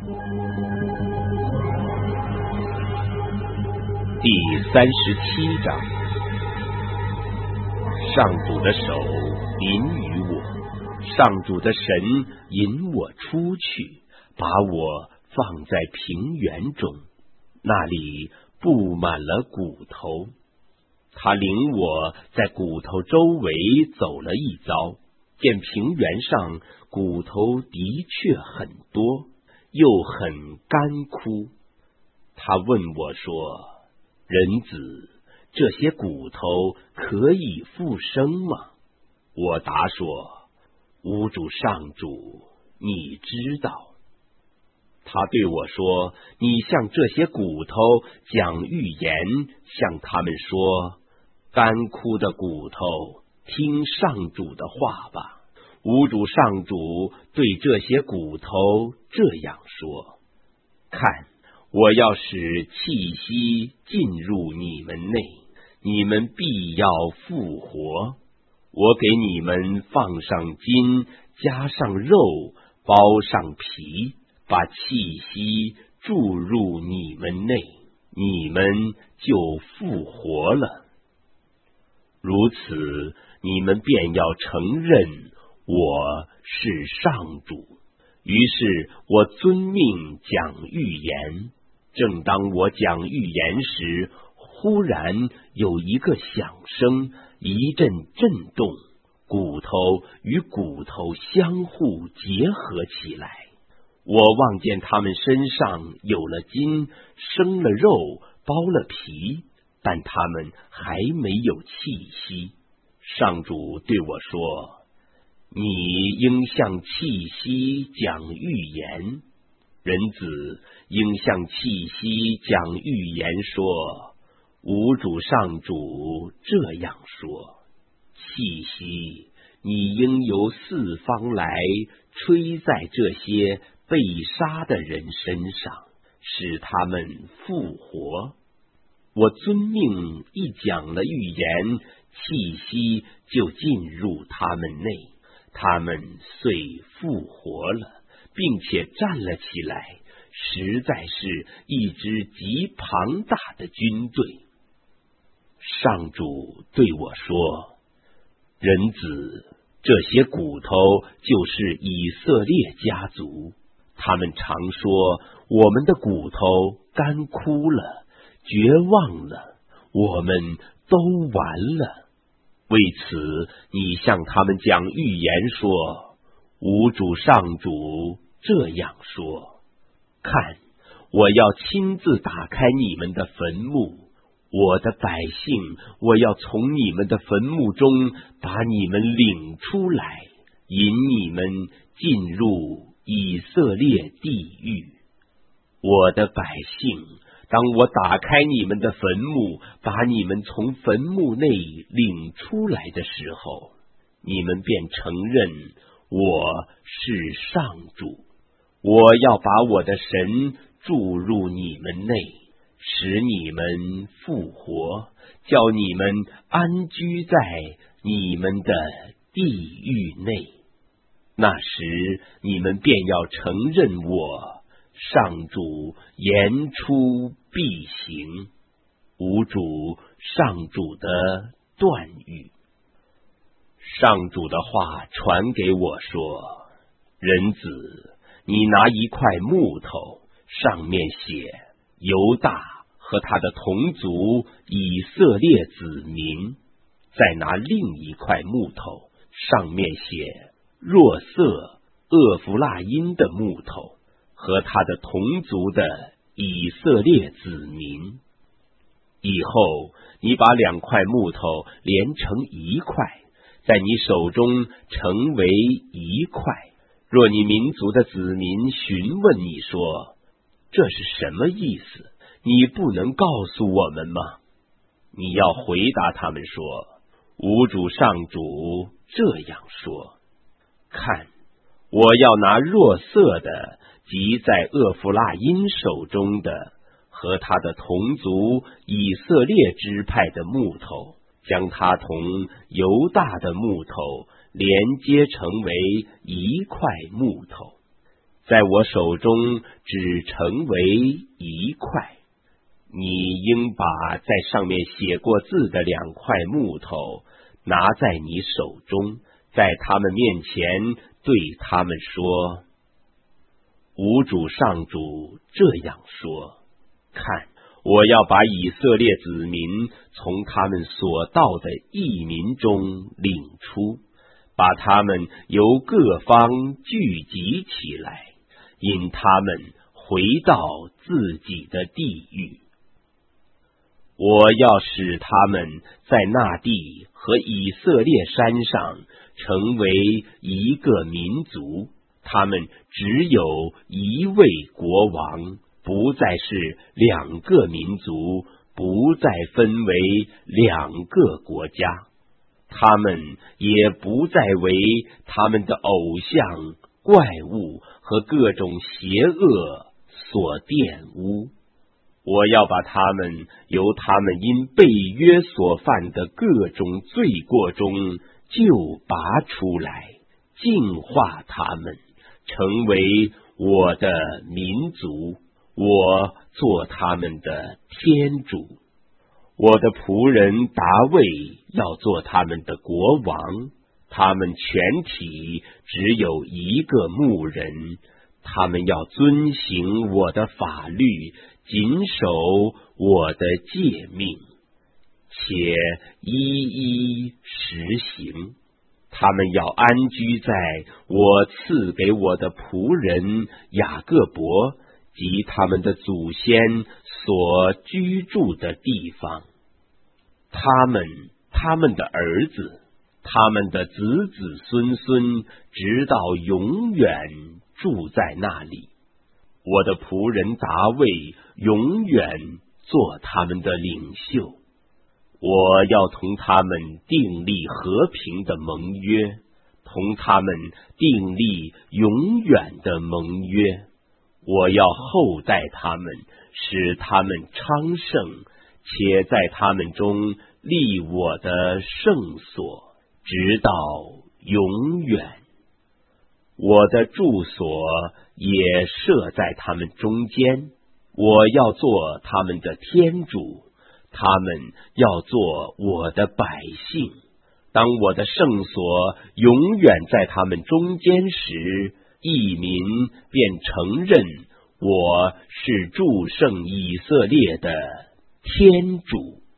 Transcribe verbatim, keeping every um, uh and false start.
第三十七章，上主的手临于我，上主的神引我出去，把我放在平原中，那里布满了骨头。他领我在骨头周围走了一遭，见平原上骨头的确很多，又很干枯。他问我说：人子，这些骨头可以复生吗？我答说：吾主上主，你知道。他对我说：你向这些骨头讲预言，向他们说：干枯的骨头，听上主的话吧。吾主上主对这些骨头这样说：看，我要使气息进入你们内，你们必要复活。我给你们放上筋，加上肉，包上皮，把气息注入你们内，你们就复活了。如此，你们便要承认我是上主。于是我遵命讲预言。正当我讲预言时，忽然有一个响声，一阵震动，骨头与骨头相互结合起来。我望见他们身上有了筋，生了肉，包了皮，但他们还没有气息。上主对我说：你应向气息讲预言，人子应向气息讲预言说：吾主上主这样说，气息，你应由四方来，吹在这些被杀的人身上，使他们复活。我遵命一讲了预言，气息就进入他们内，他们遂复活了，并且站了起来，实在是一支极庞大的军队。上主对我说：人子，这些骨头就是以色列家族，他们常说我们的骨头干枯了，绝望了，我们都完了。为此，你向他们讲预言说：吾主上主这样说，看，我要亲自打开你们的坟墓，我的百姓，我要从你们的坟墓中把你们领出来，引你们进入以色列地狱。我的百姓，当我打开你们的坟墓，把你们从坟墓内领出来的时候，你们便承认我是上主。我要把我的神注入你们内，使你们复活，叫你们安居在你们的地狱内。那时，你们便要承认我上主言出必行。吾主上主的断语。上主的话传给我说：人子，你拿一块木头，上面写犹大和他的同族以色列子民，再拿另一块木头，上面写若瑟厄弗拉因的木头和他的同族的以色列子民。以后你把两块木头连成一块，在你手中成为一块。若你民族的子民询问你说：这是什么意思？你不能告诉我们吗？你要回答他们说：吾主上主这样说，看，我要拿若瑟的及在厄弗拉因手中的和他的同族以色列支派的木头，将它同犹大的木头连接成为一块木头， 在我手中只成为一块。你应把在上面写过字的两块木头拿在你手中，在他们面前对他们说：吾主上主这样说，看，我要把以色列子民从他们所到的异民中领出，把他们由各方聚集起来，引他们回到自己的地域。我要使他们在那地和以色列山上成为一个民族，他们只有一位国王，不再是两个民族，不再分为两个国家，他们也不再为他们的偶像、怪物和各种邪恶所玷污。我要把他们由他们因背约所犯的各种罪过中就拔出来，净化他们，成为我的民族，我做他们的天主。我的仆人达味要做他们的国王，他们全体只有一个牧人，他们要遵行我的法律，谨守我的诫命，且一一实行。他们要安居在我赐给我的仆人雅各伯及他们的祖先所居住的地方，他们、他们的儿子、他们的子子孙孙，直到永远住在那里。我的仆人达味永远做他们的领袖。我要同他们订立和平的盟约，同他们订立永远的盟约。我要厚待他们，使他们昌盛，且在他们中立我的圣所，直到永远。我的住所也设在他们中间，我要做他们的天主，他们要做我的百姓。当我的圣所永远在他们中间时，异民便承认我是祝圣以色列的天主。